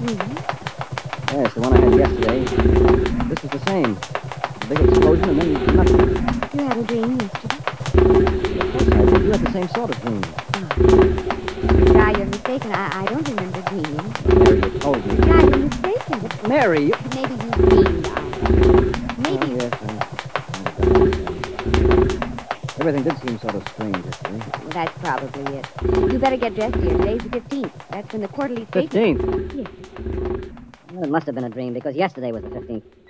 Yes, the one I had yesterday. This is the same. A big explosion and then nothing. You had a dream yesterday? Of course I did. You had the same sort of dream. Guy, you're mistaken. I don't remember dreaming. Mary, you told me. Guy, you're mistaken. Mary, you... Maybe you dreamed. Maybe. Oh, yes, everything did seem sort of strange yesterday. Well, that's probably it. You better get dressed, dear. Today's the 15th. That's when the quarterly statement. 15th? Yes. Well, it must have been a dream because yesterday was the 15th.